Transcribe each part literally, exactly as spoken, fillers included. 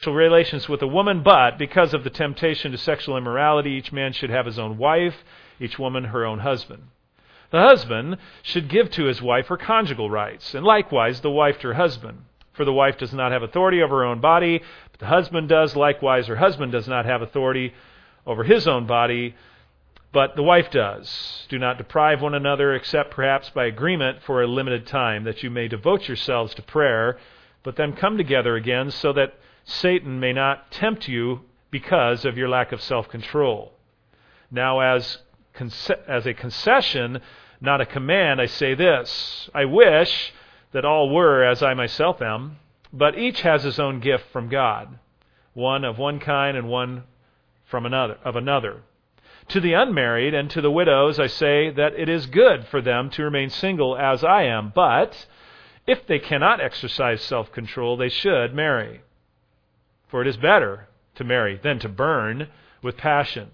relations with a woman, but because of the temptation to sexual immorality, each man should have his own wife, each woman her own husband. The husband should give to his wife her conjugal rights, and likewise the wife to her husband. For the wife does not have authority over her own body, but the husband does. Likewise, her husband does not have authority over his own body, but the wife does. Do not deprive one another, except perhaps by agreement for a limited time, that you may devote yourselves to prayer, but then come together again, so that Satan may not tempt you because of your lack of self-control. Now, as as a concession, not a command, I say this: I wish that all were as I myself am, but each has his own gift from God, one of one kind and one from another of another. To the unmarried and to the widows I say that it is good for them to remain single as I am, but if they cannot exercise self-control, they should marry. For it is better to marry than to burn with passion.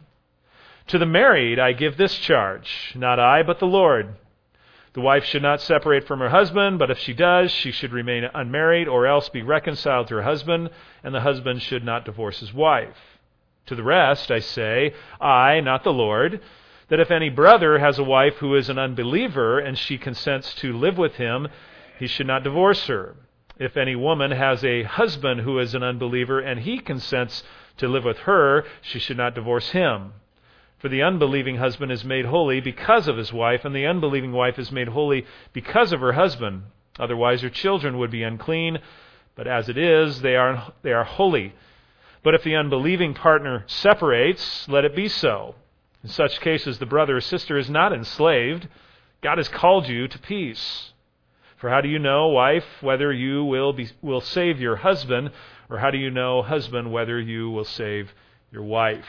To the married I give this charge, not I, but the Lord. The wife should not separate from her husband, but if she does, she should remain unmarried or else be reconciled to her husband, and the husband should not divorce his wife. To the rest I say, I, not the Lord, that if any brother has a wife who is an unbeliever and she consents to live with him, he should not divorce her. If any woman has a husband who is an unbeliever and he consents to live with her, she should not divorce him. For the unbelieving husband is made holy because of his wife, and the unbelieving wife is made holy because of her husband. Otherwise her children would be unclean, but as it is, they are they are holy. But if the unbelieving partner separates, let it be so. In such cases, the brother or sister is not enslaved. God has called you to peace. For how do you know, wife, whether you will be will save your husband, or how do you know, husband, whether you will save your wife?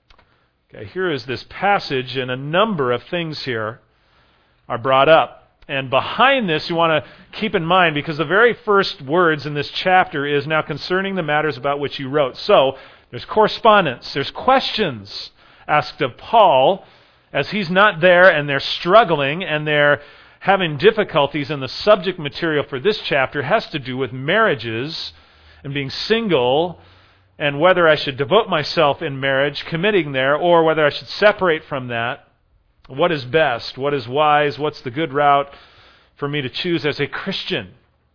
Okay, here is this passage, and a number of things here are brought up. And behind this, you want to keep in mind, because the very first words in this chapter is now concerning the matters about which you wrote. So, there's correspondence, there's questions asked of Paul as he's not there and they're struggling and they're having difficulties, and the subject material for this chapter has to do with marriages and being single, and whether I should devote myself in marriage, committing there, or whether I should separate from that. What is best? What is wise? What's the good route for me to choose as a Christian?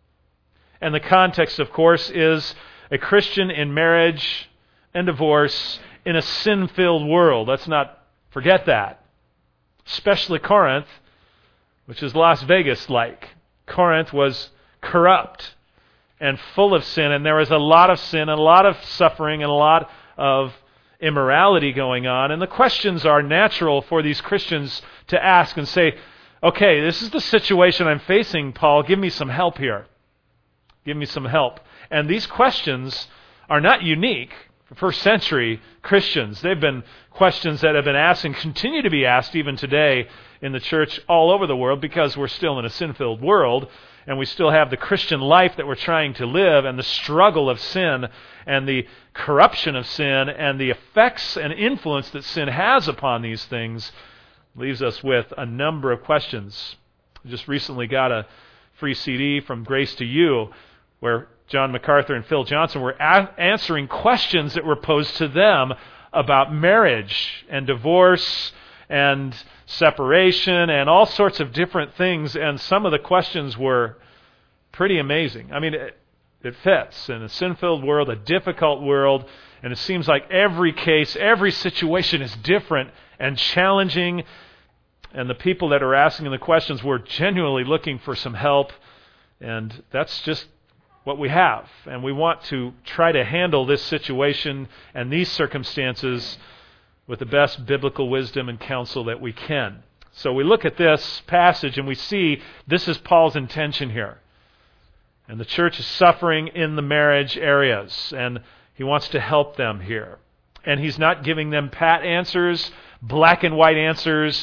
And the context, of course, is a Christian in marriage and divorce in a sin-filled world. Let's not forget that. Especially Corinth, which is Las Vegas-like. Corinth was corrupt and full of sin, and there was a lot of sin and a lot of suffering and a lot of immorality going on. And the questions are natural for these Christians to ask and say, okay, this is the situation I'm facing, Paul. Give me some help here. Give me some help. And these questions are not unique for first century Christians. They've been questions that have been asked and continue to be asked even today in the church all over the world, because we're still in a sin-filled world. And we still have the Christian life that we're trying to live, and the struggle of sin and the corruption of sin and the effects and influence that sin has upon these things leaves us with a number of questions. I just recently got a free C D from Grace to You where John MacArthur and Phil Johnson were a- answering questions that were posed to them about marriage and divorce and separation and all sorts of different things, and some of the questions were pretty amazing. I mean, it, it fits in a sin-filled world, a difficult world, and it seems like every case, every situation is different and challenging, and the people that are asking the questions were genuinely looking for some help, and that's just what we have. And we want to try to handle this situation and these circumstances with the best biblical wisdom and counsel that we can. So we look at this passage and we see this is Paul's intention here. And the church is suffering in the marriage areas, and he wants to help them here. And he's not giving them pat answers, black and white answers,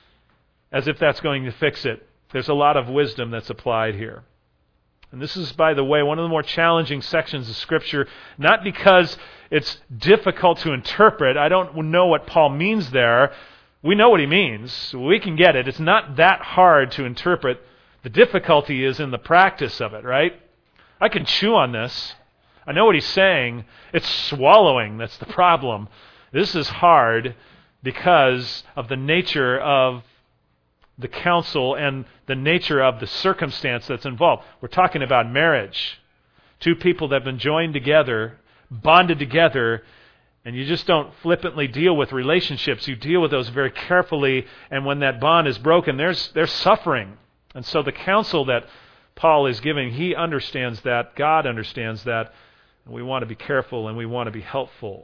as if that's going to fix it. There's a lot of wisdom that's applied here. And this is, by the way, one of the more challenging sections of Scripture, not because it's difficult to interpret. I don't know what Paul means there. We know what he means. We can get it. It's not that hard to interpret. The difficulty is in the practice of it, right? I can chew on this. I I know what he's saying. It's swallowing that's the problem. This is hard because of the nature of the counsel and the nature of the circumstance that's involved. We're talking about marriage. Two people that have been joined together, bonded together, and you just don't flippantly deal with relationships. You deal with those very carefully, and when that bond is broken, there's there's suffering. And so the counsel that Paul is giving, he understands that, God understands that, and we want to be careful and we want to be helpful.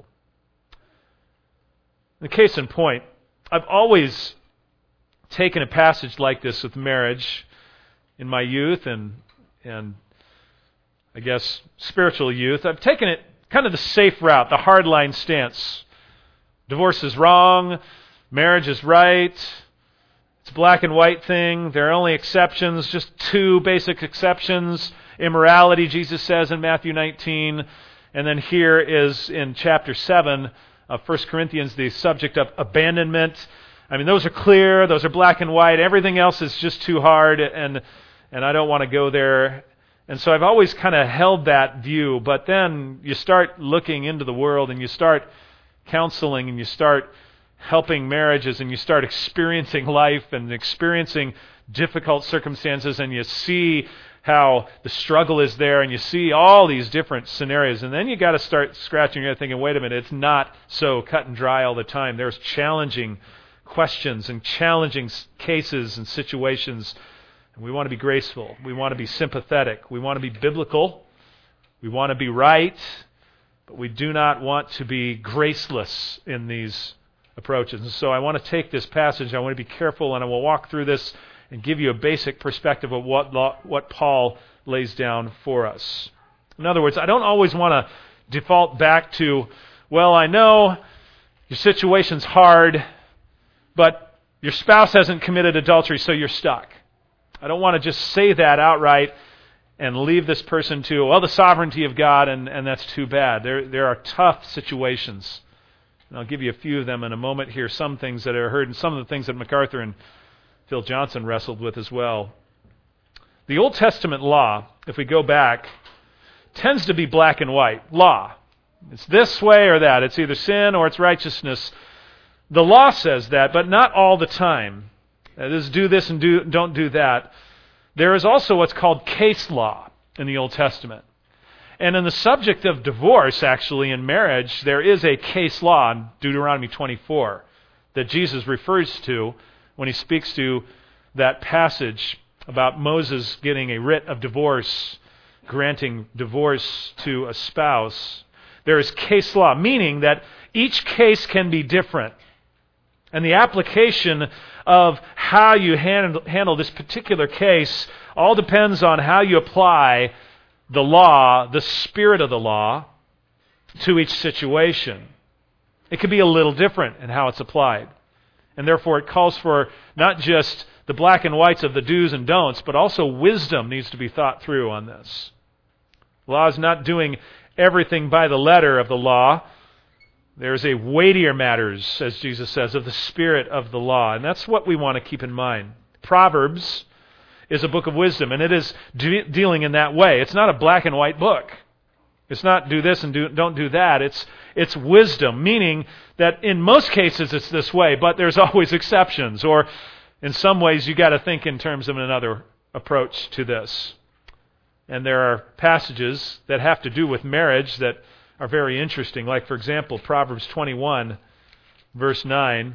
The case in point, I've always taken a passage like this with marriage in my youth and and I guess spiritual youth. I've taken it kind of the safe route, the hardline stance. Divorce is wrong, marriage is right. It's a black and white thing. There are only exceptions, just two basic exceptions. Immorality, Jesus says in Matthew nineteen, and then here is in chapter seven of First Corinthians the subject of abandonment. I mean, those are clear, those are black and white. Everything else is just too hard, and and I don't want to go there. And so I've always kind of held that view, but then you start looking into the world and you start counseling and you start helping marriages and you start experiencing life and experiencing difficult circumstances, and you see how the struggle is there, and you see all these different scenarios, and then you got to start scratching your head thinking, wait a minute, it's not so cut and dry all the time. There's challenging questions and challenging cases and situations. And we want to be graceful. We want to be sympathetic. We want to be biblical. We want to be right. But we do not want to be graceless in these approaches. And so I want to take this passage. I want to be careful, and I will walk through this and give you a basic perspective of what what Paul lays down for us. In other words, I don't always want to default back to, well, I know your situation's hard, but your spouse hasn't committed adultery, so you're stuck. I don't want to just say that outright and leave this person to, well, the sovereignty of God, and, and that's too bad. There, there are tough situations. And I'll give you a few of them in a moment here, some things that I heard, and some of the things that MacArthur and Phil Johnson wrestled with as well. The Old Testament law, if we go back, tends to be black and white. Law. It's this way or that. It's either sin or it's righteousness. The law says that, but not all the time. That is, do this and do, don't do that. There is also what's called case law in the Old Testament. And in the subject of divorce, actually, in marriage, there is a case law in Deuteronomy twenty-four that Jesus refers to when he speaks to that passage about Moses getting a writ of divorce, granting divorce to a spouse. There is case law, meaning that each case can be different. And the application of how you handle, handle this particular case all depends on how you apply the law, the spirit of the law, to each situation. It could be a little different in how it's applied. And therefore it calls for not just the black and whites of the do's and don'ts, but also wisdom needs to be thought through on this. Law is not doing everything by the letter of the law. There's a weightier matters, as Jesus says, of the spirit of the law. And that's what we want to keep in mind. Proverbs is a book of wisdom, and it is de- dealing in that way. It's not a black and white book. It's not do this and do, don't do that. It's it's wisdom, meaning that in most cases it's this way, but there's always exceptions. Or in some ways you got to think in terms of another approach to this. And there are passages that have to do with marriage that are very interesting. Like, for example, Proverbs twenty-one, verse nine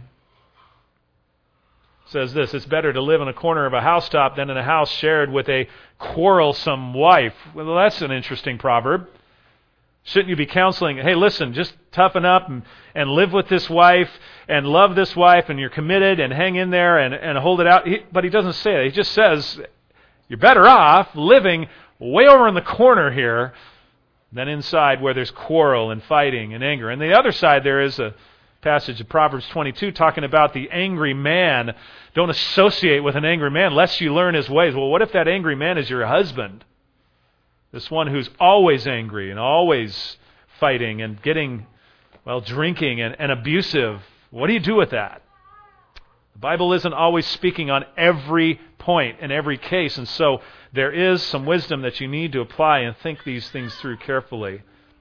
says this: it's better to live in a corner of a housetop than in a house shared with a quarrelsome wife. Well, that's an interesting proverb. Shouldn't you be counseling, hey, listen, just toughen up and, and live with this wife and love this wife, and you're committed, and hang in there and, and hold it out? He, but he doesn't say that. He just says you're better off living way over in the corner here than inside where there's quarrel and fighting and anger. And the other side, there is a passage of Proverbs twenty-two talking about the angry man. Don't associate with an angry man lest you learn his ways. Well, what if that angry man is your husband? This one who's always angry and always fighting and getting, well, drinking and, and abusive. What do you do with that? The Bible isn't always speaking on every point in every case, and so there is some wisdom that you need to apply and think these things through carefully.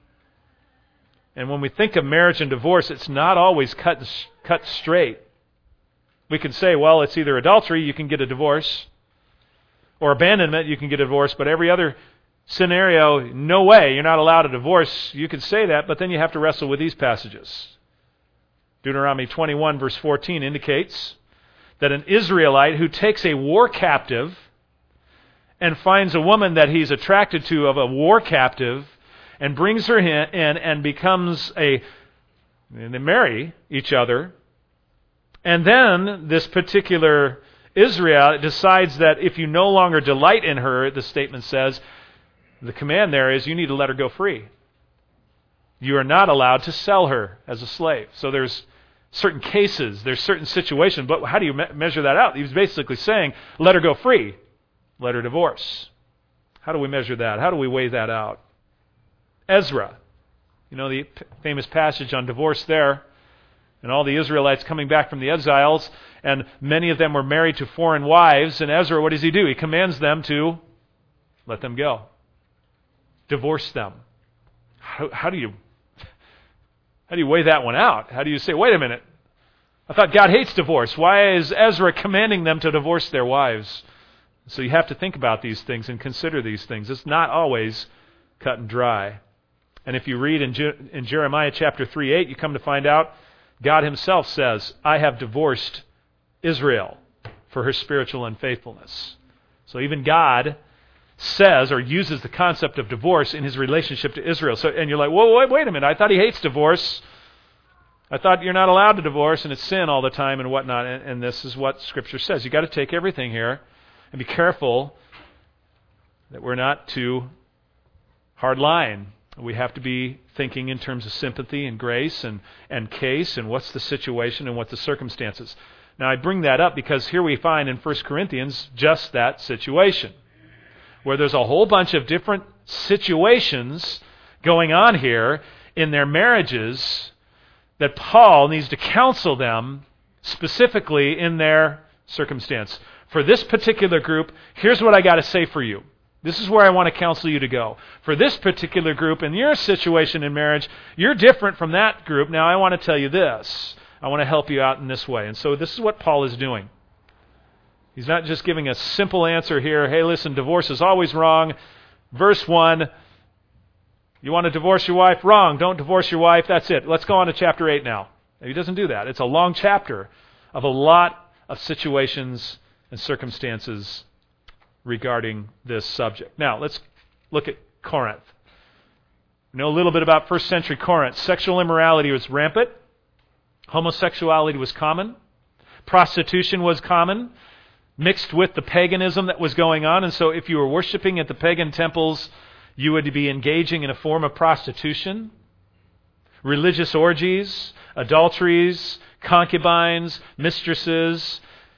And when we think of marriage and divorce, it's not always cut cut straight. We could say, well, it's either adultery, you can get a divorce, or abandonment, you can get a divorce, but every other scenario, no way, you're not allowed a divorce. You could say that, but then you have to wrestle with these passages. Deuteronomy twenty-one, verse fourteen indicates that an Israelite who takes a war captive and finds a woman that he's attracted to of a war captive and brings her in and becomes a, and they marry each other, and then this particular Israel decides that if you no longer delight in her, the statement says, the command there is you need to let her go free. You are not allowed to sell her as a slave. So there's certain cases, there's certain situations, but how do you me- measure that out? He was basically saying, let her go free, let her divorce. How do we measure that? How do we weigh that out? Ezra, you know the p- famous passage on divorce there, and all the Israelites coming back from the exiles, and many of them were married to foreign wives, and Ezra, what does he do? He commands them to let them go. Divorce them. How, how do you how do you weigh that one out? How do you say, wait a minute, I thought God hates divorce. Why is Ezra commanding them to divorce their wives? So you have to think about these things and consider these things. It's not always cut and dry. And if you read in, Je- in Jeremiah chapter three eight, you come to find out God himself says, I have divorced Israel for her spiritual unfaithfulness. So even God says or uses the concept of divorce in his relationship to Israel. So, and you're like, whoa, wait, wait a minute. I thought he hates divorce. I thought you're not allowed to divorce and it's sin all the time and whatnot. And, and this is what Scripture says. You've got to take everything here and be careful that we're not too hard line. We have to be thinking in terms of sympathy and grace and, and case and what's the situation and what the circumstances. Now I bring that up because here we find in First Corinthians just that situation, where there's a whole bunch of different situations going on here in their marriages that Paul needs to counsel them specifically in their circumstance. For this particular group, here's what I got to say for you. This is where I want to counsel you to go. For this particular group, in your situation in marriage, you're different from that group. Now I want to tell you this. I want to help you out in this way. And so this is what Paul is doing. He's not just giving a simple answer here. Hey, listen, divorce is always wrong. Verse one, you want to divorce your wife? Wrong. Don't divorce your wife. That's it. Let's go on to chapter eight now. He doesn't do that. It's a long chapter of a lot of situations and circumstances regarding this subject. Now, let's look at Corinth. We know a little bit about first century Corinth. Sexual immorality was rampant. Homosexuality was common. Prostitution was common, mixed with the paganism that was going on. And so if you were worshiping at the pagan temples, you would be engaging in a form of prostitution. Religious orgies, adulteries, concubines, mistresses,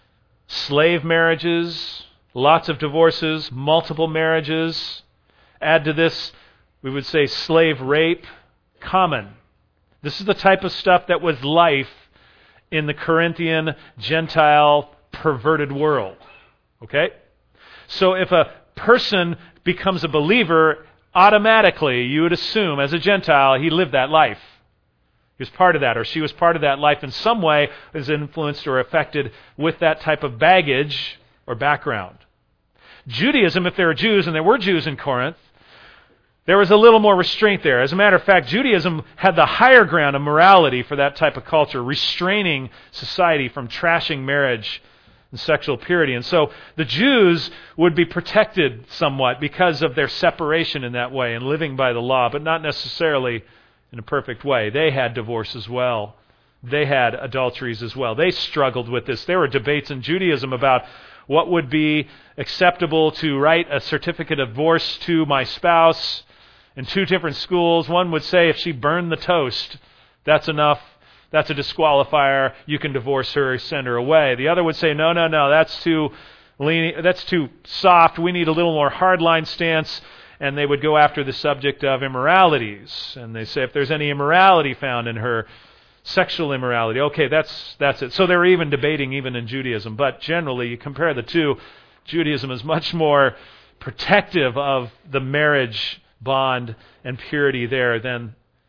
slave marriages, lots of divorces, multiple marriages. Add to this, we would say slave rape, common. This is the type of stuff that was life in the Corinthian, Gentile, perverted world. Okay? So if a person becomes a believer, automatically you would assume as a Gentile he lived that life. He was part of that, or she was part of that life in some way, is influenced or affected with that type of baggage or background. Judaism, if there were Jews, and there were Jews in Corinth, there was a little more restraint there. As a matter of fact, Judaism had the higher ground of morality for that type of culture, restraining society from trashing marriage and sexual purity. And so the Jews would be protected somewhat because of their separation in that way and living by the law, but not necessarily in a perfect way. They had divorce as well. They had adulteries as well. They struggled with this. There were debates in Judaism about what would be acceptable to write a certificate of divorce to my spouse. In two different schools, one would say if she burned the toast, that's enough. That's a disqualifier. You can divorce her or send her away. The other would say, no, no, no, that's too lean, that's too soft. We need a little more hardline stance. And they would go after the subject of immoralities. And they say if there's any immorality found in her, sexual immorality, okay, that's that's it. So they were even debating even in Judaism. But generally, you compare the two, Judaism is much more protective of the marriage bond and purity there than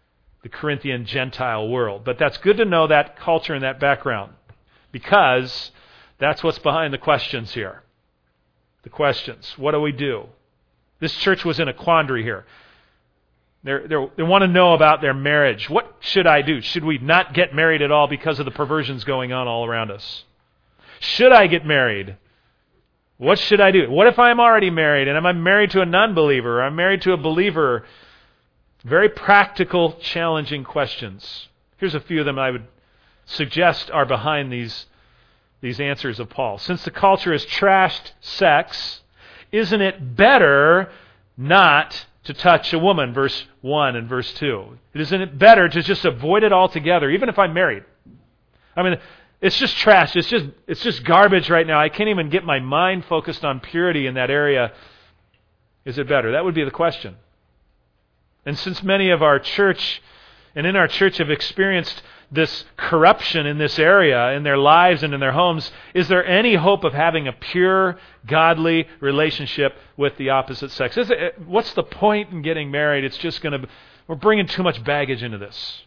the Corinthian Gentile world. But that's good to know that culture and that background, because that's what's behind the questions here. The questions. What do we do? This church was in a quandary here. They're, they're, they want to know about their marriage. What should I do? Should we not get married at all because of the perversions going on all around us? Should I get married? What should I do? What if I'm already married and I'm married to a non-believer or I'm married to a believer? Very practical, challenging questions. Here's a few of them I would suggest are behind these, these answers of Paul. Since the culture has trashed sex, isn't it better not to touch a woman? Verse one and verse two. Isn't it better to just avoid it altogether, even if I'm married? I mean, it's just trash. It's just it's just garbage right now. I can't even get my mind focused on purity in that area. Is it better? That would be the question. And since many of our church and in our church have experienced this corruption in this area, in their lives and in their homes, is there any hope of having a pure, godly relationship with the opposite sex? Is it, what's the point in getting married? It's just going to, we're bringing too much baggage into this.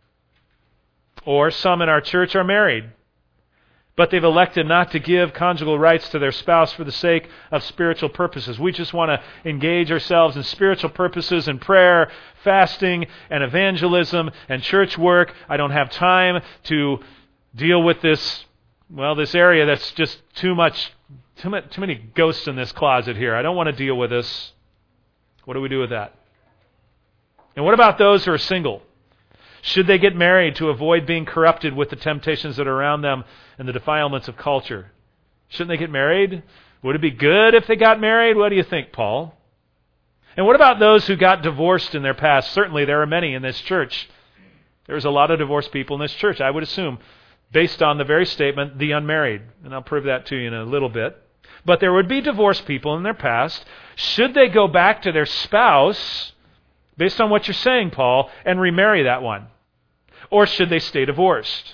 Or some in our church are married, but they've elected not to give conjugal rights to their spouse for the sake of spiritual purposes. We just want to engage ourselves in spiritual purposes and prayer, fasting, and evangelism, and church work. I don't have time to deal with this, well, this area that's just too much, too much, too many ghosts in this closet here. I don't want to deal with this. What do we do with that? And what about those who are single? Should they get married to avoid being corrupted with the temptations that are around them and the defilements of culture? Shouldn't they get married? Would it be good if they got married? What do you think, Paul? And what about those who got divorced in their past? Certainly there are many in this church. There's a lot of divorced people in this church, I would assume, based on the very statement, the unmarried. And I'll prove that to you in a little bit. But there would be divorced people in their past. Should they go back to their spouse, based on what you're saying, Paul, and remarry that one? Or should they stay divorced?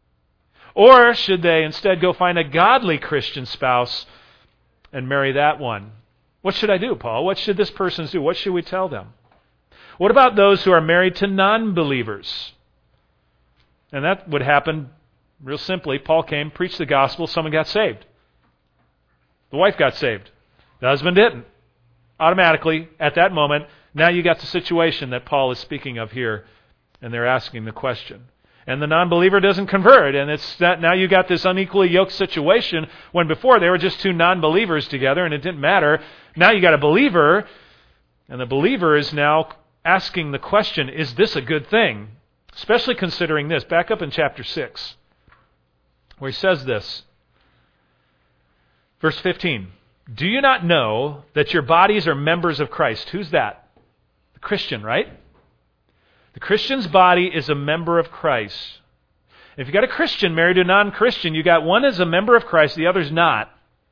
Or should they instead go find a godly Christian spouse and marry that one? What should I do, Paul? What should this person do? What should we tell them? What about those who are married to non-believers? And that would happen real simply. Paul came, preached the gospel, someone got saved. The wife got saved. The husband didn't. Automatically, at that moment, now you got the situation that Paul is speaking of here, and they're asking the question. And the non-believer doesn't convert, and it's that now you got this unequally yoked situation when before they were just two non-believers together and it didn't matter. Now you got a believer, and the believer is now asking the question, is this a good thing? Especially considering this. Back up in chapter six, where he says this. Verse fifteen. Do you not know that your bodies are members of Christ? Who's that? The Christian, right? The Christian's body is a member of Christ. If you got a Christian married to a non-Christian, you got one as a member of Christ, the other's not.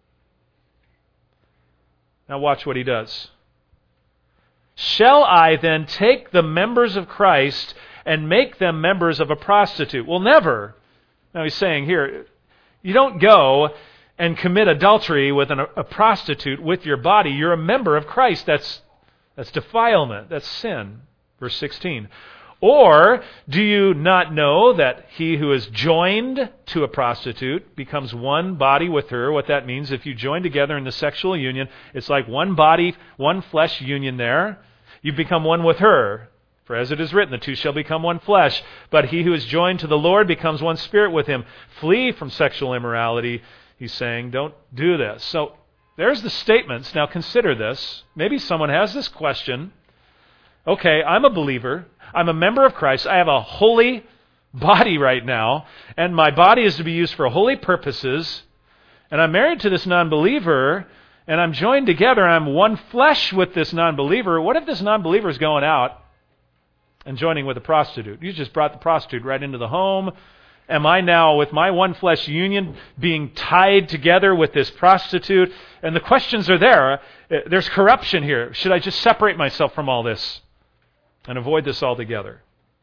Now watch what he does. Shall I then take the members of Christ and make them members of a prostitute? Well, never. Now he's saying here, you don't go and commit adultery with an, a prostitute with your body. You're a member of Christ. That's, that's defilement. That's sin. Verse sixteen. Or do you not know that he who is joined to a prostitute becomes one body with her? What that means, if you join together in the sexual union, it's like one body, one flesh union there. You become one with her. For as it is written, the two shall become one flesh. But he who is joined to the Lord becomes one spirit with him. Flee from sexual immorality. He's saying, don't do this. So there's the statements. Now consider this. Maybe someone has this question. Okay, I'm a believer. I'm a member of Christ. I have a holy body right now, and my body is to be used for holy purposes. And I'm married to this non-believer, and I'm joined together. I'm one flesh with this non-believer. What if this non-believer is going out and joining with a prostitute? You just brought the prostitute right into the home. Am I now, with my one flesh union, being tied together with this prostitute? And the questions are there. There's corruption here. Should I just separate myself from all this and avoid this altogether?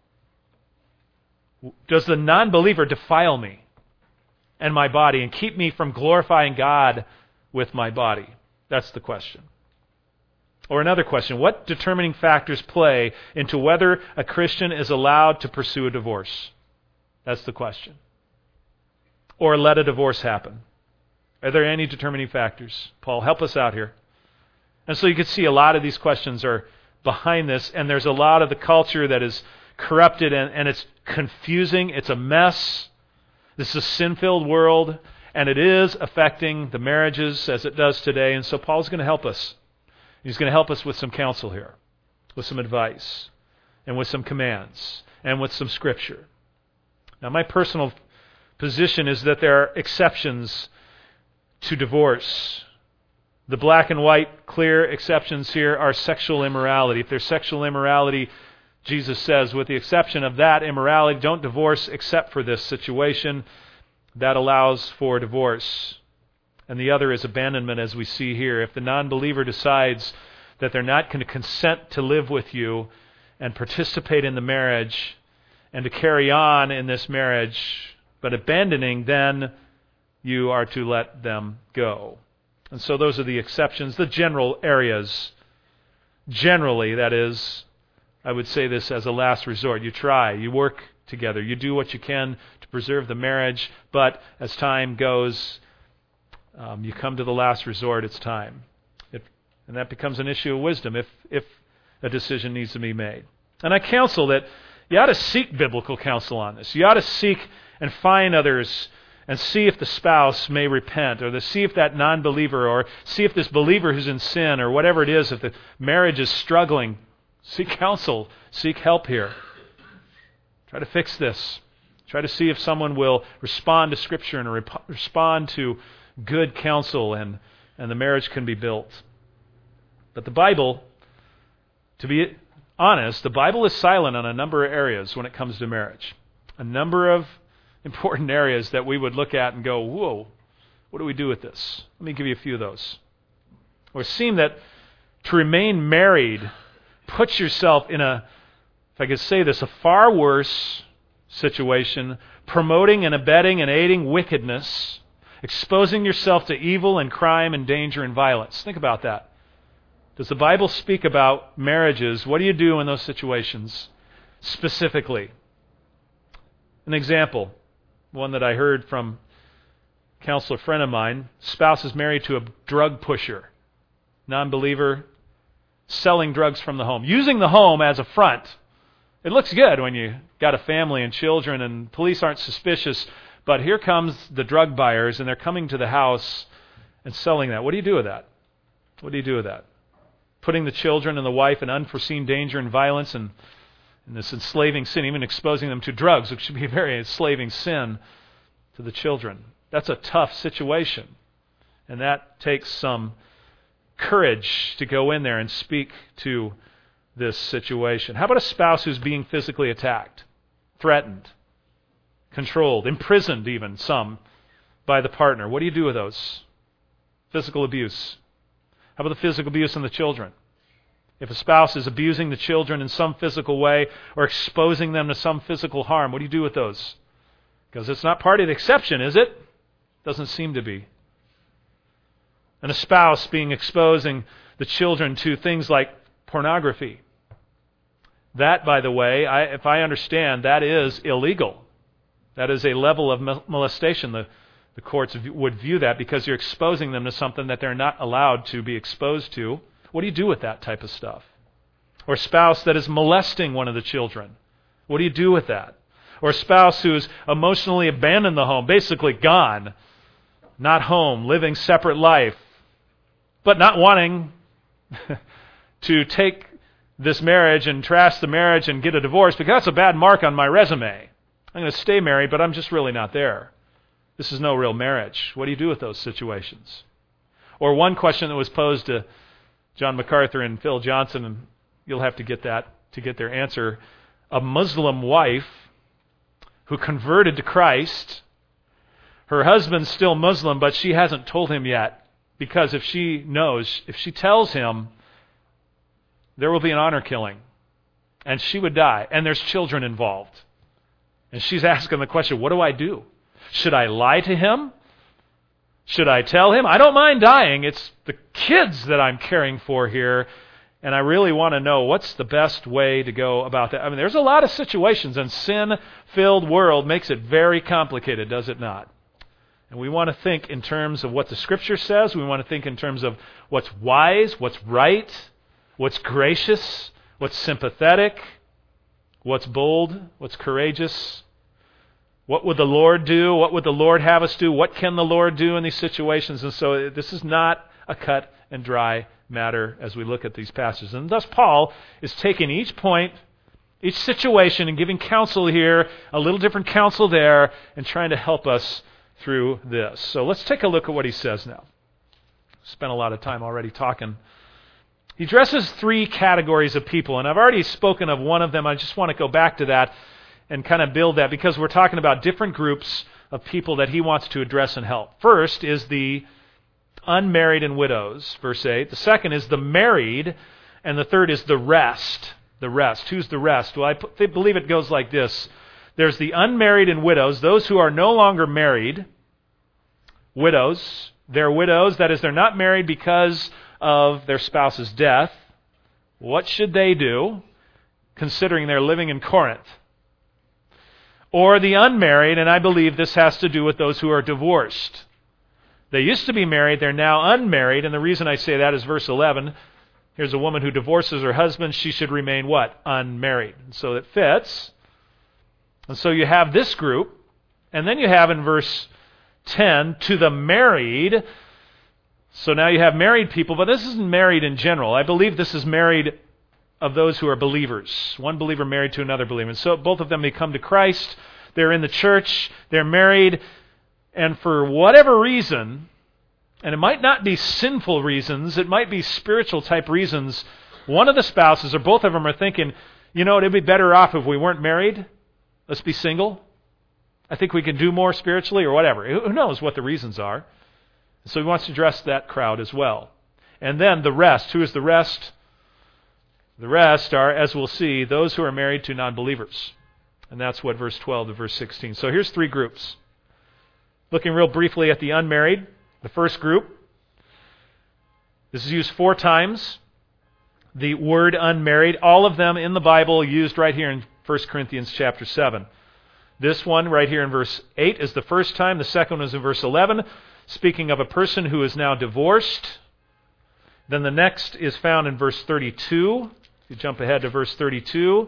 Does the non-believer defile me and my body and keep me from glorifying God with my body? That's the question. Or another question, what determining factors play into whether a Christian is allowed to pursue a divorce? That's the question. Or let a divorce happen. Are there any determining factors? Paul, help us out here. And so you can see a lot of these questions are behind this, and there's a lot of the culture that is corrupted, and, and it's confusing. It's a mess. This is a sin-filled world, and it is affecting the marriages as it does today. And so Paul's going to help us. He's going to help us with some counsel here, with some advice, and with some commands, and with some scripture. Now, my personal position is that there are exceptions to divorce. The black and white, clear exceptions here are sexual immorality. If there's sexual immorality, Jesus says, with the exception of that immorality, don't divorce except for this situation. That allows for divorce. And the other is abandonment, as we see here. If the non-believer decides that they're not going to consent to live with you and participate in the marriage and to carry on in this marriage, but abandoning, then you are to let them go. And so those are the exceptions, the general areas. Generally, that is, I would say this as a last resort. You try, you work together, you do what you can to preserve the marriage, but as time goes, um, you come to the last resort, it's time. If, and that becomes an issue of wisdom if, if a decision needs to be made. And I counsel that you ought to seek biblical counsel on this. You ought to seek and find others and see if the spouse may repent, or to see if that non-believer, or see if this believer who's in sin, or whatever it is, if the marriage is struggling. Seek counsel. Seek help here. Try to fix this. Try to see if someone will respond to Scripture and rep- respond to good counsel, and, and the marriage can be built. But the Bible, to be honest, the Bible is silent on a number of areas when it comes to marriage. A number of important areas that we would look at and go, whoa, what do we do with this? Let me give you a few of those. It would seem that to remain married puts yourself in a, if I could say this, a far worse situation, promoting and abetting and aiding wickedness, exposing yourself to evil and crime and danger and violence. Think about that. Does the Bible speak about marriages? What do you do in those situations specifically? An example, one that I heard from a counselor friend of mine. Spouse is married to a drug pusher, non-believer, selling drugs from the home, using the home as a front. It looks good when you got a family and children and police aren't suspicious, but here comes the drug buyers and they're coming to the house and selling that. What do you do with that? What do you do with that? Putting the children and the wife in unforeseen danger and violence and, and this enslaving sin, even exposing them to drugs, which should be a very enslaving sin to the children. That's a tough situation. And that takes some courage to go in there and speak to this situation. How about a spouse who's being physically attacked, threatened, controlled, imprisoned even, some, by the partner? What do you do with those? Physical abuse. How about the physical abuse on the children? If a spouse is abusing the children in some physical way or exposing them to some physical harm, what do you do with those? Because it's not part of the exception, is it? Doesn't seem to be. And a spouse being exposing the children to things like pornography. That, by the way, I, if I understand, that is illegal. That is a level of molestation. The, the courts would view that because you're exposing them to something that they're not allowed to be exposed to. What do you do with that type of stuff? Or a spouse that is molesting one of the children. What do you do with that? Or a spouse who's emotionally abandoned the home, basically gone, not home, living separate life, but not wanting to take this marriage and trash the marriage and get a divorce because that's a bad mark on my resume. I'm going to stay married, but I'm just really not there. This is no real marriage. What do you do with those situations? Or one question that was posed to John MacArthur and Phil Johnson, and you'll have to get that to get their answer. A Muslim wife who converted to Christ, her husband's still Muslim, but she hasn't told him yet, because if she knows, if she tells him, there will be an honor killing, and she would die, and there's children involved. And she's asking the question, what do I do? Should I lie to him? Should I tell him? I don't mind dying. It's the kids that I'm caring for here, And I really want to know what's the best way to go about that. I mean, there's a lot of situations, and sin-filled world makes it very complicated, does it not? And we want to think in terms of what the Scripture says. We want to think in terms of what's wise, what's right, what's gracious, what's sympathetic, what's bold, what's courageous. What would the Lord do? What would the Lord have us do? What can the Lord do in these situations? And so this is not a cut and dry matter as we look at these passages. And thus Paul is taking each point, each situation, and giving counsel here, a little different counsel there, and trying to help us through this. So let's take a look at what he says now. Spent a lot of time already talking. He addresses three categories of people, and I've already spoken of one of them. I just want to go back to that and kind of build that, because we're talking about different groups of people that he wants to address and help. First is the unmarried and widows, verse eight. The second is the married, and the third is the rest. The rest. Who's the rest? Well, I p- believe it goes like this. There's the unmarried and widows, those who are no longer married. Widows. They're widows, that is, they're not married because of their spouse's death. What should they do, considering they're living in Corinth? Or the unmarried, and I believe this has to do with those who are divorced. They used to be married, they're now unmarried, and the reason I say that is verse eleven. Here's a woman who divorces her husband, she should remain what? Unmarried. And so it fits. And so you have this group, and then you have in verse ten, to the married. So now you have married people, but this isn't married in general. I believe this is married of those who are believers. One believer married to another believer. And so both of them may come to Christ. They're in the church. They're married. And for whatever reason, and it might not be sinful reasons, it might be spiritual type reasons, one of the spouses or both of them are thinking, you know, it'd be better off if we weren't married. Let's be single. I think we can do more spiritually or whatever. Who knows what the reasons are? So he wants to address that crowd as well. And then the rest. Who is the rest? The rest are, as we'll see, those who are married to non-believers. And that's what verse twelve to verse sixteen. So here's three groups. Looking real briefly at the unmarried, the first group. This is used four times. The word unmarried, all of them in the Bible used right here in First Corinthians chapter seven. This one right here in verse eight is the first time. The second one is in verse eleven, speaking of a person who is now divorced. Then the next is found in verse thirty-two. If you jump ahead to verse thirty-two.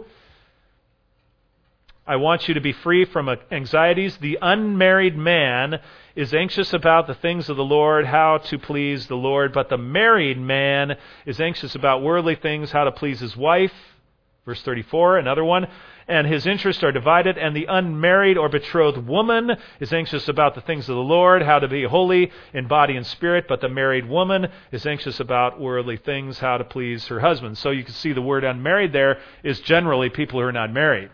I want you to be free from anxieties. The unmarried man is anxious about the things of the Lord, how to please the Lord. But the married man is anxious about worldly things, how to please his wife. Verse thirty-four, another one. And his interests are divided. And the unmarried or betrothed woman is anxious about the things of the Lord, how to be holy in body and spirit. But the married woman is anxious about worldly things, how to please her husband. So you can see the word unmarried there is generally people who are not married.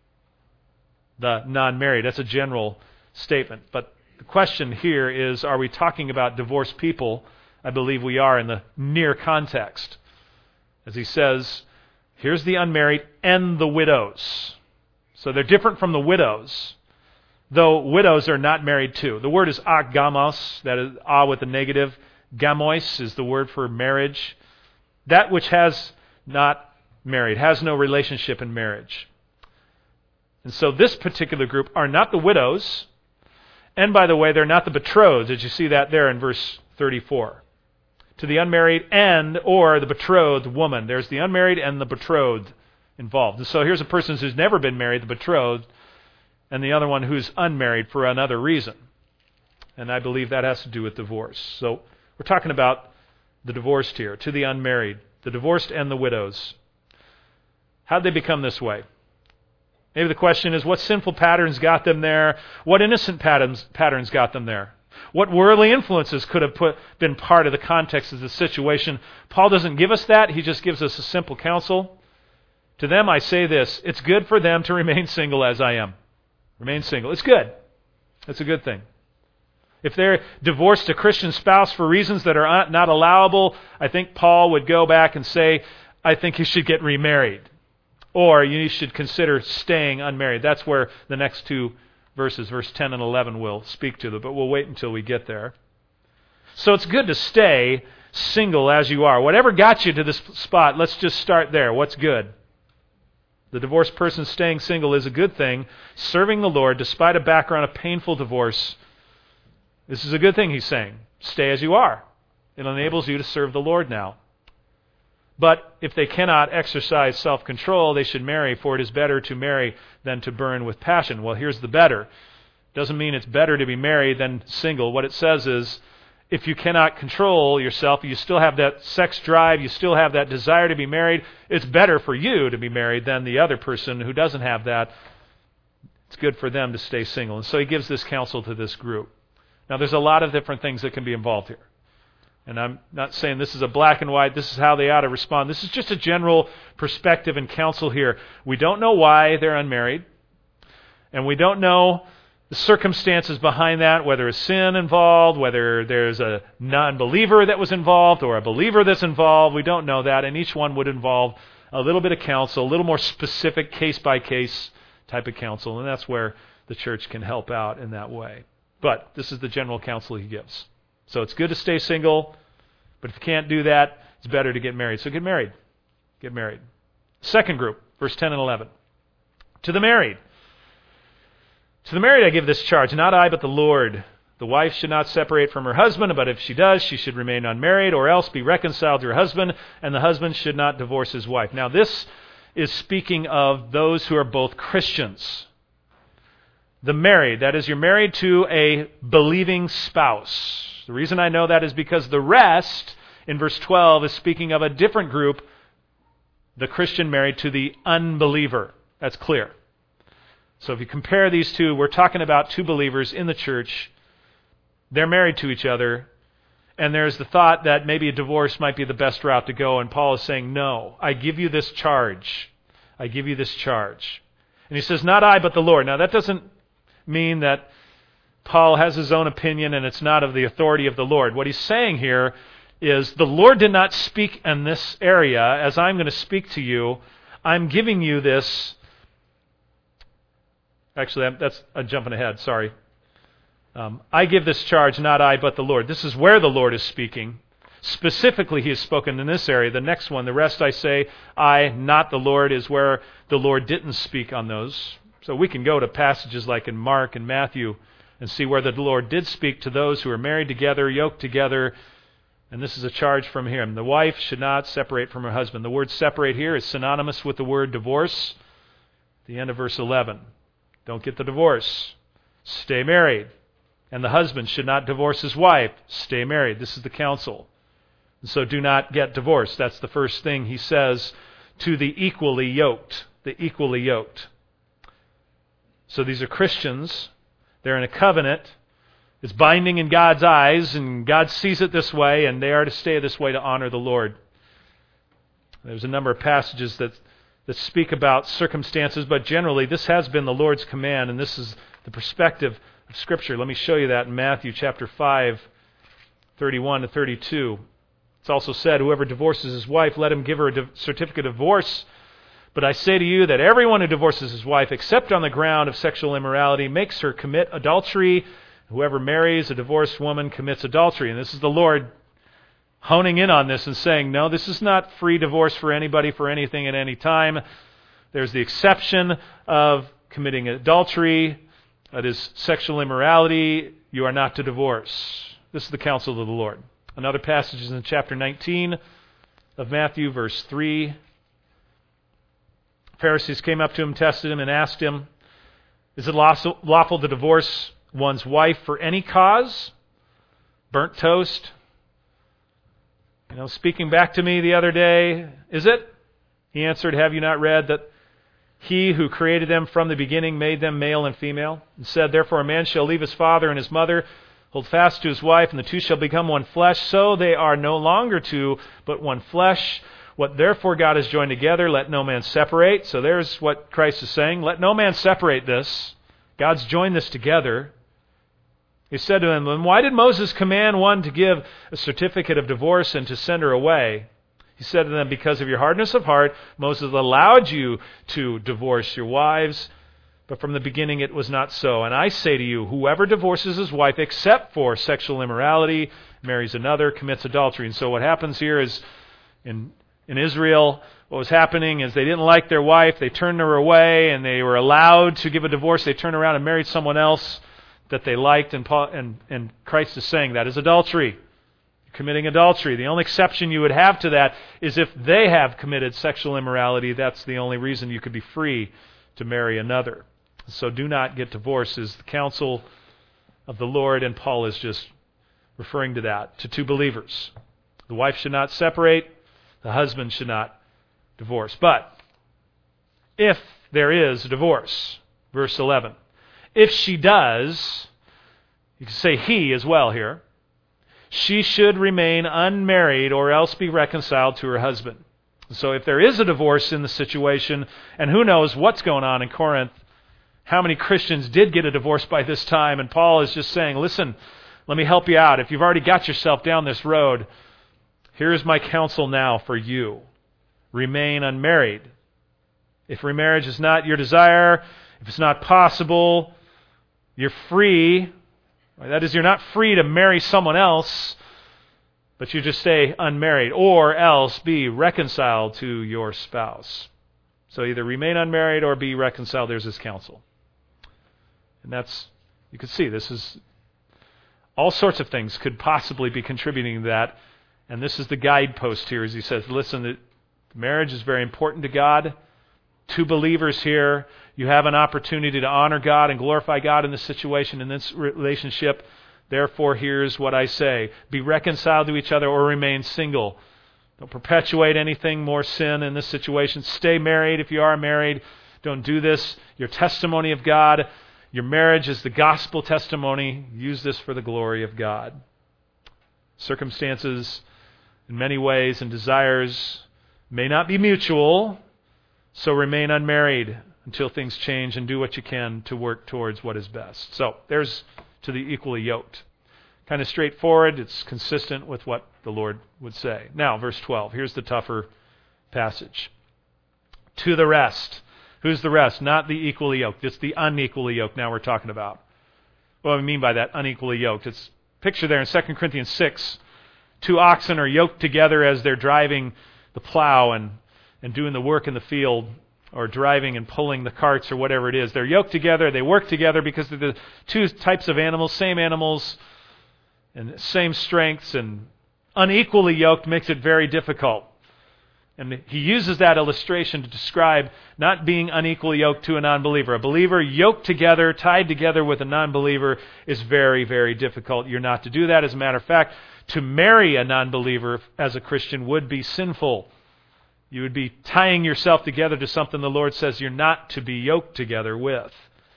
The non-married. That's a general statement. But the question here is, are we talking about divorced people? I believe we are in the near context. As he says, here's the unmarried and the widows. So they're different from the widows, though widows are not married too. The word is agamos, that is a with the negative. Gamois is the word for marriage. That which has not married, has no relationship in marriage. And so this particular group are not the widows. And by the way, they're not the betrothed. Did you see that there in verse thirty-four? To the unmarried and or the betrothed woman. There's the unmarried and the betrothed involved. And so here's a person who's never been married, the betrothed, and the other one who's unmarried for another reason. And I believe that has to do with divorce. So we're talking about the divorced here. To the unmarried, the divorced and the widows. How'd they become this way? Maybe the question is, what sinful patterns got them there? What innocent patterns patterns got them there? What worldly influences could have put, been part of the context of the situation? Paul doesn't give us that. He just gives us a simple counsel. To them I say this, it's good for them to remain single as I am. Remain single. It's good. It's a good thing. If they're divorced a Christian spouse for reasons that are not allowable, I think Paul would go back and say, I think you should get remarried. Or you should consider staying unmarried. That's where the next two verses, verse ten and eleven, will speak to them. But we'll wait until we get there. So it's good to stay, single as you are. Whatever got you to this spot, let's just start there. What's good? The divorced person staying single is a good thing. Serving the Lord despite a background of painful divorce, this is a good thing, he's saying. Stay as you are. It enables you to serve the Lord now. But if they cannot exercise self-control, they should marry, for it is better to marry than to burn with passion. Well, here's the better. Doesn't mean it's better to be married than single. What it says is, if you cannot control yourself, you still have that sex drive, you still have that desire to be married, it's better for you to be married than the other person who doesn't have that. It's good for them to stay single. And so he gives this counsel to this group. Now, there's a lot of different things that can be involved here. And I'm not saying this is a black and white, this is how they ought to respond. This is just a general perspective and counsel here. We don't know why they're unmarried. And we don't know the circumstances behind that, whether a sin involved, whether there's a non-believer that was involved or a believer that's involved. We don't know that. And each one would involve a little bit of counsel, a little more specific case-by-case type of counsel. And that's where the church can help out in that way. But this is the general counsel he gives. So it's good to stay single, but if you can't do that, it's better to get married. So get married. Get married. Second group, verse ten and eleven. To the married. To the married I give this charge, not I, but the Lord. The wife should not separate from her husband, but if she does, she should remain unmarried, or else be reconciled to her husband, and the husband should not divorce his wife. Now this is speaking of those who are both Christians. The married, that is, you're married to a believing spouse. The reason I know that is because the rest in verse twelve is speaking of a different group, the Christian married to the unbeliever. That's clear. So if you compare these two, we're talking about two believers in the church. They're married to each other, and there's the thought that maybe a divorce might be the best route to go, and Paul is saying, no, I give you this charge. I give you this charge. And he says, not I, but the Lord. Now that doesn't mean that Paul has his own opinion and it's not of the authority of the Lord. What he's saying here is the Lord did not speak in this area as I'm going to speak to you. I'm giving you this. Actually, that's I'm jumping ahead. Sorry. Um, I give this charge, not I, but the Lord. This is where the Lord is speaking. Specifically, he has spoken in this area. The next one, the rest I say, I, not the Lord, is where the Lord didn't speak on those. So we can go to passages like in Mark and Matthew and see where the Lord did speak to those who are married together, yoked together. And this is a charge from him. The wife should not separate from her husband. The word separate here is synonymous with the word divorce. The end of verse eleven. Don't get the divorce. Stay married. And the husband should not divorce his wife. Stay married. This is the counsel. And so do not get divorced. That's the first thing he says to the equally yoked. The equally yoked. So these are Christians. They're in a covenant. It's binding in God's eyes, and God sees it this way, and they are to stay this way to honor the Lord. There's a number of passages that, that speak about circumstances, but generally this has been the Lord's command, and this is the perspective of Scripture. Let me show you that in Matthew chapter five, thirty-one to thirty-two. It's also said, whoever divorces his wife, let him give her a certificate of divorce. But I say to you that everyone who divorces his wife, except on the ground of sexual immorality, makes her commit adultery. Whoever marries a divorced woman commits adultery. And this is the Lord honing in on this and saying, no, this is not free divorce for anybody for anything at any time. There's the exception of committing adultery. That is sexual immorality. You are not to divorce. This is the counsel of the Lord. Another passage is in chapter nineteen of Matthew, verse three. Pharisees came up to him, tested him, and asked him, is it lawful to divorce one's wife for any cause? Burnt toast? You know, speaking back to me the other day, is it? He answered, have you not read that he who created them from the beginning made them male and female? And said, therefore a man shall leave his father and his mother, hold fast to his wife, and the two shall become one flesh. So they are no longer two, but one flesh. What therefore God has joined together, let no man separate. So there's what Christ is saying. Let no man separate this. God's joined this together. He said to them, then why did Moses command one to give a certificate of divorce and to send her away? He said to them, because of your hardness of heart, Moses allowed you to divorce your wives. But from the beginning it was not so. And I say to you, whoever divorces his wife except for sexual immorality, marries another, commits adultery. And so what happens here is, in in Israel, what was happening is they didn't like their wife, they turned her away, and they were allowed to give a divorce. They turned around and married someone else that they liked, and Paul, and, and Christ is saying that is adultery. You're committing adultery. The only exception you would have to that is if they have committed sexual immorality. That's the only reason you could be free to marry another. So do not get divorced is the counsel of the Lord, and Paul is just referring to that, to two believers. The wife should not separate, the husband should not divorce. But if there is a divorce, verse eleven, if she does, you can say he as well here, she should remain unmarried or else be reconciled to her husband. So if there is a divorce in the situation, and who knows what's going on in Corinth, how many Christians did get a divorce by this time, and Paul is just saying, listen, let me help you out. If you've already got yourself down this road, here's my counsel now for you. Remain unmarried. If remarriage is not your desire, if it's not possible, you're free. That is, you're not free to marry someone else, but you just stay unmarried, or else be reconciled to your spouse. So either remain unmarried or be reconciled. There's his counsel. And that's, you can see, this is, all sorts of things could possibly be contributing to that. And this is the guidepost here as he says, listen, the marriage is very important to God. Two believers here, you have an opportunity to honor God and glorify God in this situation, in this relationship. Therefore, here's what I say. Be reconciled to each other or remain single. Don't perpetuate anything more sin in this situation. Stay married if you are married. Don't do this. Your testimony of God, your marriage is the gospel testimony. Use this for the glory of God. Circumstances, in many ways, and desires may not be mutual, so remain unmarried until things change and do what you can to work towards what is best. So there's to the equally yoked. Kind of straightforward. It's consistent with what the Lord would say. Now, verse twelve. Here's the tougher passage. To the rest. Who's the rest? Not the equally yoked. It's the unequally yoked now we're talking about. What do I mean by that, unequally yoked? It's picture there in Second Corinthians six. Two oxen are yoked together as they're driving the plow and, and doing the work in the field, or driving and pulling the carts or whatever it is. They're yoked together. They work together because they're the two types of animals, same animals, and same strengths, and unequally yoked makes it very difficult. And he uses that illustration to describe not being unequally yoked to a non-believer. A believer yoked together, tied together with a non-believer is very, very difficult. You're not to do that. As a matter of fact, to marry a non-believer as a Christian would be sinful. You would be tying yourself together to something the Lord says you're not to be yoked together with.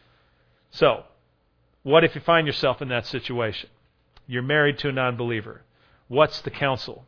So, what if you find yourself in that situation? You're married to a non-believer. What's the counsel?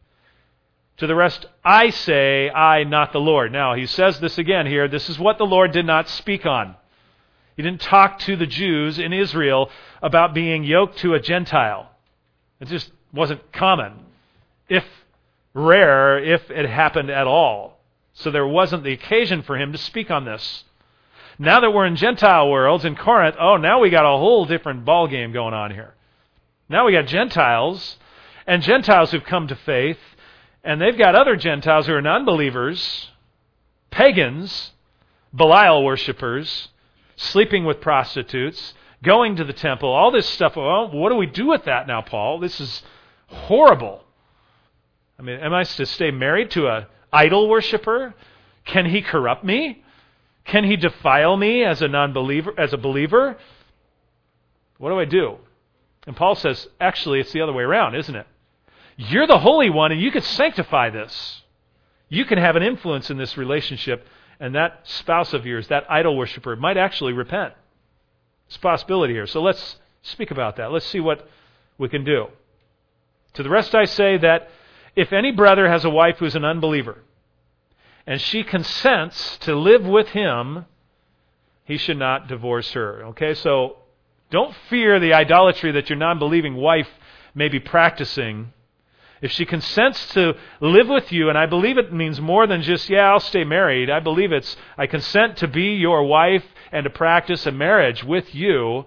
To the rest, I say, I, not the Lord. Now, he says this again here. This is what the Lord did not speak on. He didn't talk to the Jews in Israel about being yoked to a Gentile. It just wasn't common, if rare, if it happened at all. So there wasn't the occasion for him to speak on this. Now that we're in Gentile worlds, in Corinth, oh, now we got a whole different ball game going on here. Now we got Gentiles, and Gentiles who've come to faith, and they've got other Gentiles who are non-believers, pagans, Belial worshipers, sleeping with prostitutes, going to the temple, all this stuff. Well, what do we do with that now, Paul? This is horrible. I mean, am I to stay married to an idol worshiper? Can he corrupt me? Can he defile me as a non-believer, as a believer? What do I do? And Paul says, actually, it's the other way around, isn't it? You're the Holy One, and you can sanctify this. You can have an influence in this relationship, and that spouse of yours, that idol worshiper, might actually repent. It's a possibility here. So let's speak about that. Let's see what we can do. To the rest I say that if any brother has a wife who's an unbeliever, and she consents to live with him, he should not divorce her. Okay, so don't fear the idolatry that your non-believing wife may be practicing. If she consents to live with you, and I believe it means more than just, yeah, I'll stay married. I believe it's, I consent to be your wife and to practice a marriage with you,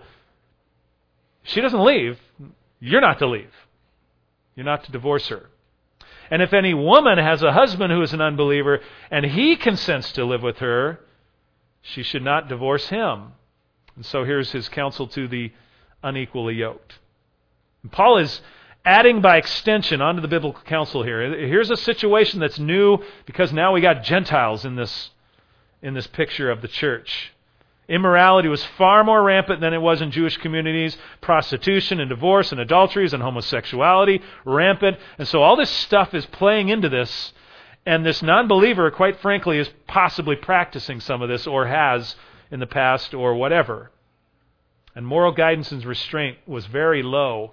she doesn't leave, you're not to leave. You're not to divorce her. And if any woman has a husband who is an unbeliever and he consents to live with her, she should not divorce him. And so here's his counsel to the unequally yoked. And Paul is adding by extension onto the biblical counsel here. Here's a situation that's new because now we got Gentiles in this, in this picture of the church. Immorality was far more rampant than it was in Jewish communities. Prostitution and divorce and adulteries and homosexuality, rampant. And so all this stuff is playing into this. And this non-believer, quite frankly, is possibly practicing some of this or has in the past or whatever. And moral guidance and restraint was very low.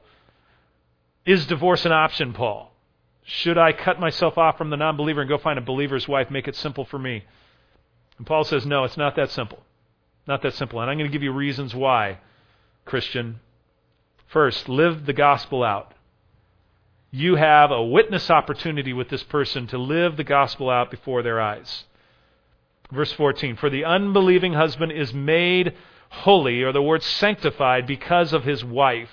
Is divorce an option, Paul? Should I cut myself off from the non-believer and go find a believer's wife, make it simple for me? And Paul says, no, it's not that simple. Not that simple. And I'm going to give you reasons why, Christian. First, live the gospel out. You have a witness opportunity with this person to live the gospel out before their eyes. Verse fourteen, for the unbelieving husband is made holy, or the word sanctified, because of his wife.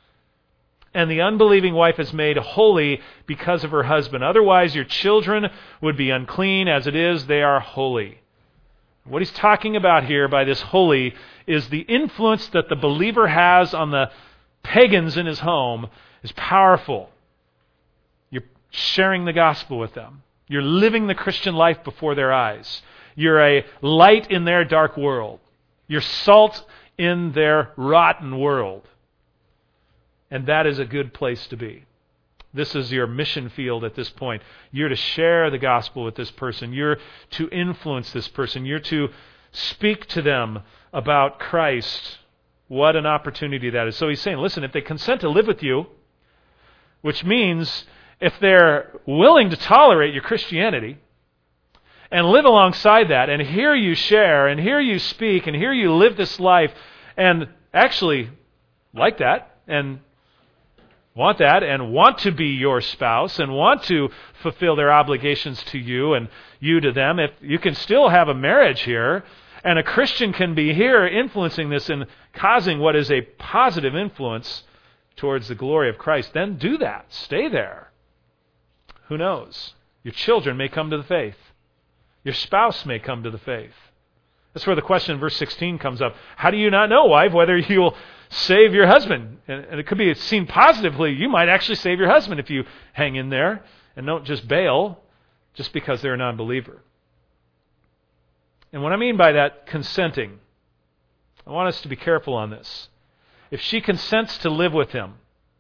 And the unbelieving wife is made holy because of her husband. Otherwise, your children would be unclean. As it is, they are holy. What he's talking about here by this holy is the influence that the believer has on the pagans in his home is powerful. You're sharing the gospel with them. You're living the Christian life before their eyes. You're a light in their dark world. You're salt in their rotten world. And that is a good place to be. This is your mission field at this point. You're to share the gospel with this person. You're to influence this person. You're to speak to them about Christ. What an opportunity that is. So he's saying, listen, if they consent to live with you, which means if they're willing to tolerate your Christianity and live alongside that and hear you share and hear you speak and hear you live this life and actually like that and want that and want to be your spouse and want to fulfill their obligations to you and you to them, if you can still have a marriage here and a Christian can be here influencing this and causing what is a positive influence towards the glory of Christ, then do that. Stay there. Who knows? Your children may come to the faith. Your spouse may come to the faith. That's where the question in verse sixteen comes up. How do you not know, wife, whether you'll save your husband? And it could be seen positively. You might actually save your husband if you hang in there and don't just bail just because they're a non-believer. And what I mean by that, consenting, I want us to be careful on this. If she consents to live with him,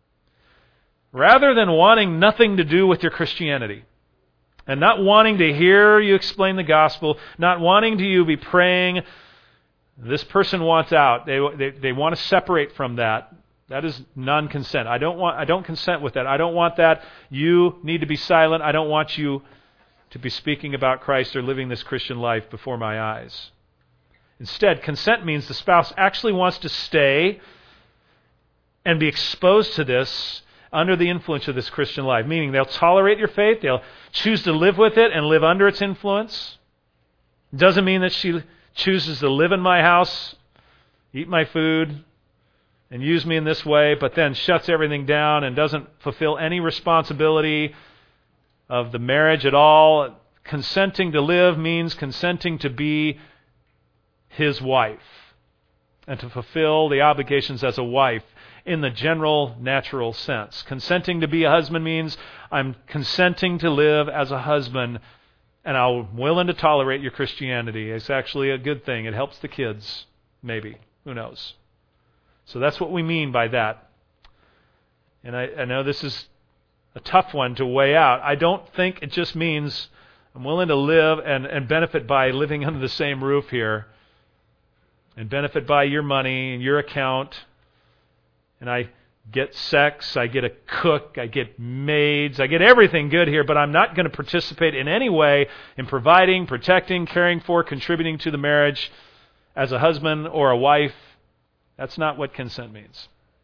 rather than wanting nothing to do with your Christianity, and not wanting to hear you explain the gospel, not wanting to you be praying, this person wants out. They, they they want to separate from that. That is non-consent. I don't want I don't consent with that. I don't want that. You need to be silent. I don't want you to be speaking about Christ or living this Christian life before my eyes. Instead, consent means the spouse actually wants to stay and be exposed to this under the influence of this Christian life, meaning they'll tolerate your faith, they'll choose to live with it and live under its influence. It doesn't mean that she chooses to live in my house, eat my food, and use me in this way, but then shuts everything down and doesn't fulfill any responsibility of the marriage at all. Consenting to live means consenting to be his wife and to fulfill the obligations as a wife in the general, natural sense. Consenting to be a husband means I'm consenting to live as a husband and I'm willing to tolerate your Christianity. It's actually a good thing. It helps the kids, maybe. Who knows? So that's what we mean by that. And I, I know this is a tough one to weigh out. I don't think it just means I'm willing to live and, and benefit by living under the same roof here and benefit by your money and your account. And I get sex, I get a cook, I get maids, I get everything good here, but I'm not going to participate in any way in providing, protecting, caring for, contributing to the marriage as a husband or a wife. That's not what consent means.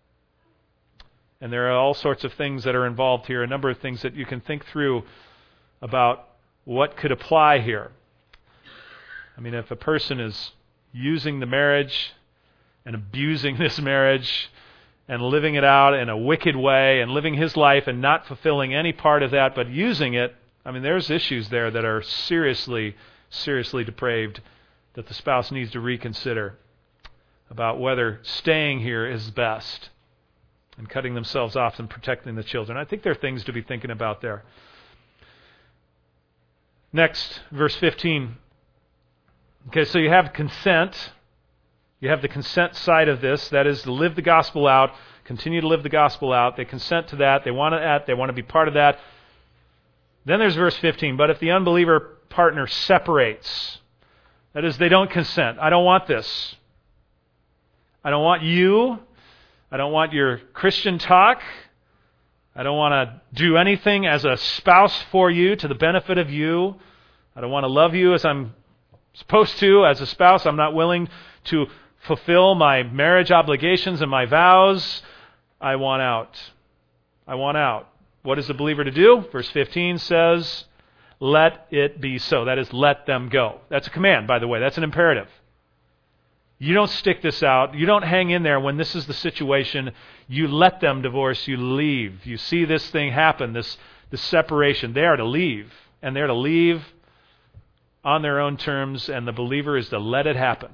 And there are all sorts of things that are involved here, a number of things that you can think through about what could apply here. I mean, if a person is using the marriage and abusing this marriage and living it out in a wicked way and living his life and not fulfilling any part of that, but using it, I mean, there's issues there that are seriously, seriously depraved that the spouse needs to reconsider about whether staying here is best and cutting themselves off and protecting the children. I think there are things to be thinking about there. Next, verse fifteen. Okay, so you have consent. You have the consent side of this, that is to live the gospel out, continue to live the gospel out. They consent to that. They want to they want to be part of that. Then there's verse fifteen. But if the unbeliever partner separates, that is, they don't consent. I don't want this. I don't want you. I don't want your Christian talk. I don't want to do anything as a spouse for you to the benefit of you. I don't want to love you as I'm supposed to as a spouse. I'm not willing to fulfill my marriage obligations and my vows. I want out. I want out. What is the believer to do? Verse fifteen says, let it be so. That is, let them go. That's a command, by the way. That's an imperative. You don't stick this out. You don't hang in there when this is the situation. You let them divorce. You leave. You see this thing happen, this, this separation. They are to leave. And they're to leave on their own terms, and the believer is to let it happen.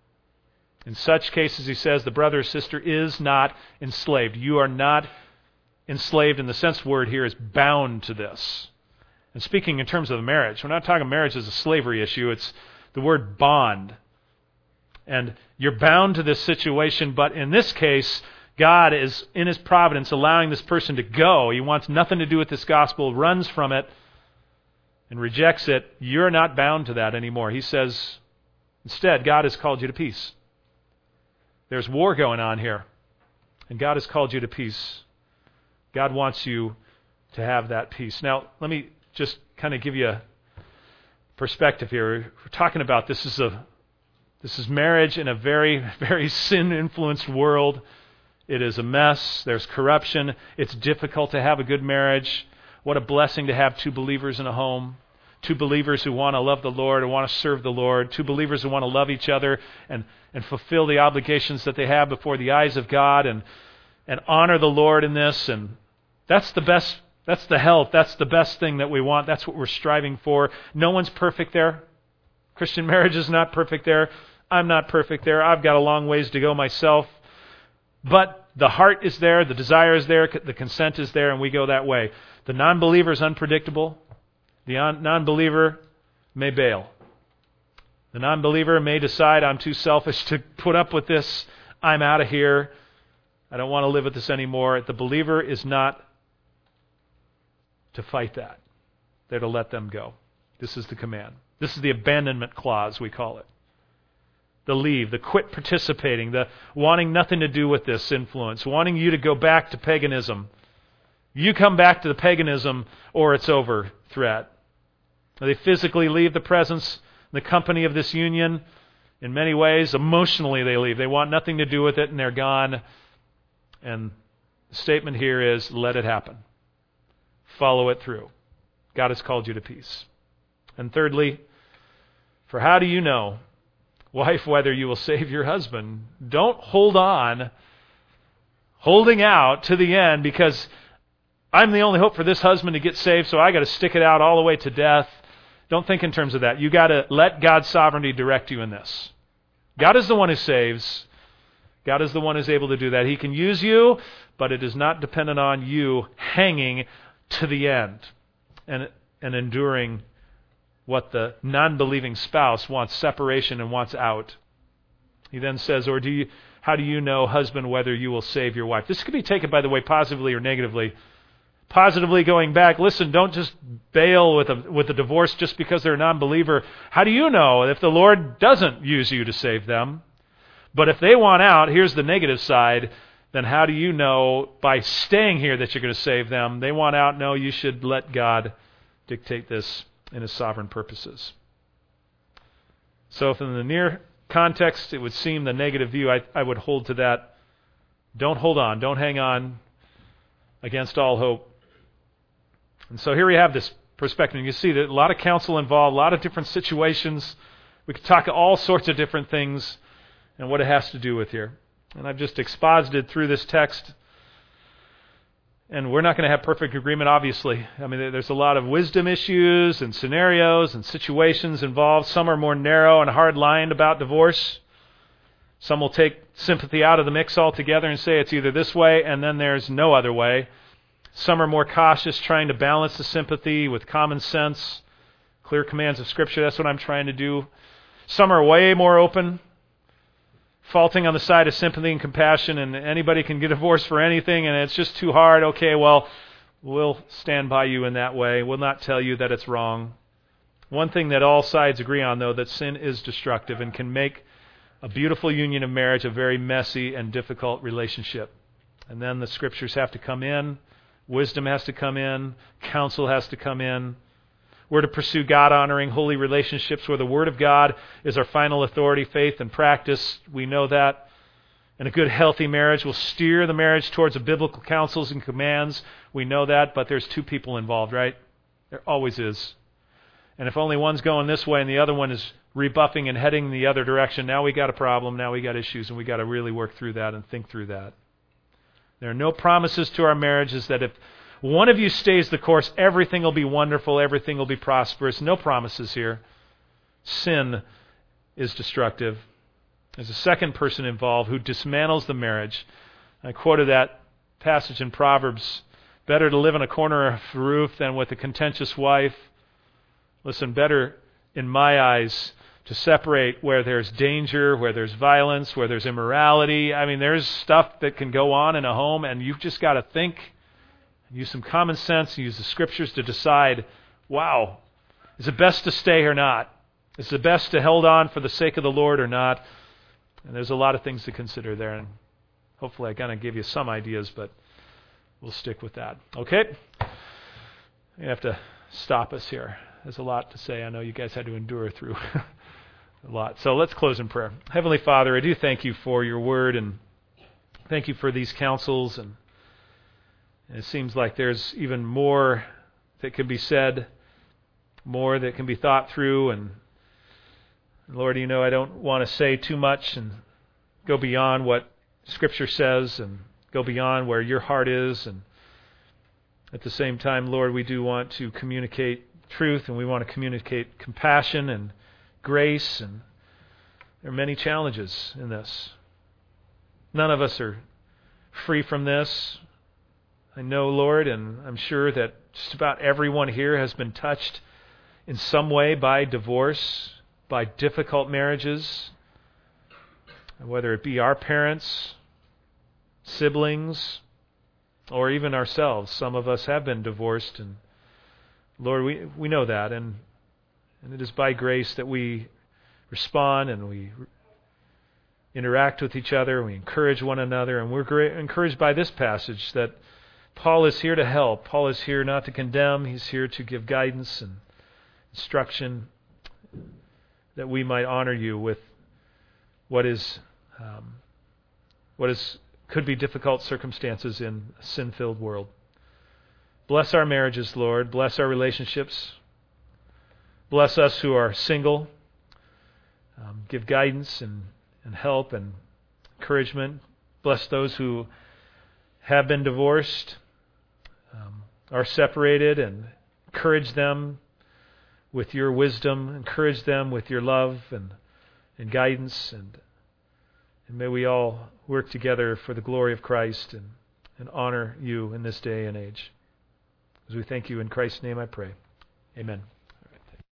In such cases, he says, the brother or sister is not enslaved. You are not enslaved in the sense word here is bound to this. And speaking in terms of the marriage, we're not talking marriage as a slavery issue. It's the word bond. And you're bound to this situation, but in this case, God is, in his providence, allowing this person to go. He wants nothing to do with this gospel, runs from it, and rejects it. You're not bound to that anymore. He says, instead, God has called you to peace. There's war going on here, and God has called you to peace. God wants you to have that peace. Now, let me just kind of give you a perspective here. We're talking about this is a This is marriage in a very, very sin-influenced world. It is a mess. There's corruption. It's difficult to have a good marriage. What a blessing to have two believers in a home. Two believers who want to love the Lord and want to serve the Lord. Two believers who want to love each other and, and fulfill the obligations that they have before the eyes of God and, and honor the Lord in this. And that's the best, that's the health. That's the best thing that we want. That's what we're striving for. No one's perfect there. Christian marriage is not perfect there. I'm not perfect there. I've got a long ways to go myself. But the heart is there, the desire is there, the consent is there, and we go that way. The non-believer is unpredictable. The non-believer may bail. The non-believer may decide, I'm too selfish to put up with this. I'm out of here. I don't want to live with this anymore. The believer is not to fight that. They're to let them go. This is the command. This is the abandonment clause, we call it. The leave, the quit participating, the wanting nothing to do with this influence, wanting you to go back to paganism. You come back to the paganism or it's over threat. They physically leave the presence, the company of this union. In many ways, emotionally they leave. They want nothing to do with it and they're gone. And the statement here is, let it happen. Follow it through. God has called you to peace. And thirdly, for how do you know, wife, whether you will save your husband? Don't hold on, holding out to the end because I'm the only hope for this husband to get saved, so I got to stick it out all the way to death. Don't think in terms of that. You got to let God's sovereignty direct you in this. God is the one who saves. God is the one who's able to do that. He can use you, but it is not dependent on you hanging to the end and, and enduring what the non-believing spouse wants separation and wants out. He then says, or do you, how do you know, husband, whether you will save your wife? This could be taken, by the way, positively or negatively. Positively going back, listen, don't just bail with a, with a divorce just because they're a non-believer. How do you know if the Lord doesn't use you to save them? But if they want out, here's the negative side, then how do you know by staying here that you're going to save them? They want out, no, you should let God dictate this in his sovereign purposes. So if in the near context it would seem the negative view, I, I would hold to that. Don't hold on. Don't hang on against all hope. And so here we have this perspective. You see that a lot of counsel involved, a lot of different situations We could talk all sorts of different things and what it has to do with here. And I've just exposited through this text. And we're not going to have perfect agreement, obviously. I mean, there's a lot of wisdom issues and scenarios and situations involved. Some are more narrow and hard-lined about divorce. Some will take sympathy out of the mix altogether and say it's either this way and then there's no other way. Some are more cautious, trying to balance the sympathy with common sense, clear commands of Scripture. That's what I'm trying to do. Some are way more open, faulting on the side of sympathy and compassion, and anybody can get divorced for anything, and it's just too hard. Okay, well, we'll stand by you in that way. We'll not tell you that it's wrong. One thing that all sides agree on, though, that sin is destructive and can make a beautiful union of marriage a very messy and difficult relationship. And then the Scriptures have to come in. Wisdom has to come in. Counsel has to come in. We're to pursue God-honoring, holy relationships where the Word of God is our final authority, faith, and practice. We know that. And a good, healthy marriage will steer the marriage towards the biblical counsels and commands. We know that, but there's two people involved, right? There always is. And if only one's going this way and the other one is rebuffing and heading the other direction, now we got a problem, now we got issues, and we got to really work through that and think through that. There are no promises to our marriages that if one of you stays the course, everything will be wonderful, everything will be prosperous. No promises here. Sin is destructive. There's a second person involved who dismantles the marriage. I quoted that passage in Proverbs. Better to live in a corner of the roof than with a contentious wife. Listen, better in my eyes to separate where there's danger, where there's violence, where there's immorality. I mean, there's stuff that can go on in a home, and you've just got to think, use some common sense, use the Scriptures to decide, wow, is it best to stay or not? Is it best to hold on for the sake of the Lord or not? And there's a lot of things to consider there, and hopefully I kind of give you some ideas, but we'll stick with that. Okay? You have to stop us here. There's a lot to say. I know you guys had to endure through a lot. So let's close in prayer. Heavenly Father, I do thank you for your word, and thank you for these counsels. And it seems like there's even more that can be said, more that can be thought through. And Lord, you know I don't want to say too much and go beyond what Scripture says and go beyond where your heart is. And at the same time, Lord, we do want to communicate truth, and we want to communicate compassion and grace, and there are many challenges in this. None of us are free from this. I know, Lord, and I'm sure that just about everyone here has been touched in some way by divorce, by difficult marriages, whether it be our parents, siblings, or even ourselves. Some of us have been divorced, and Lord, we we know that, and and it is by grace that we respond and we interact with each other, we encourage one another, and we're gra- encouraged by this passage that Paul is here to help. Paul is here not to condemn. He's here to give guidance and instruction that we might honor you with what is um, what is could be difficult circumstances in a sin-filled world. Bless our marriages, Lord. Bless our relationships. Bless us who are single. Um, give guidance and, and help and encouragement. Bless those who have been divorced, um, are separated, and encourage them with your wisdom. Encourage them with your love and, and guidance. And, and may we all work together for the glory of Christ and, and honor you in this day and age. As we thank you in Christ's name, I pray. Amen.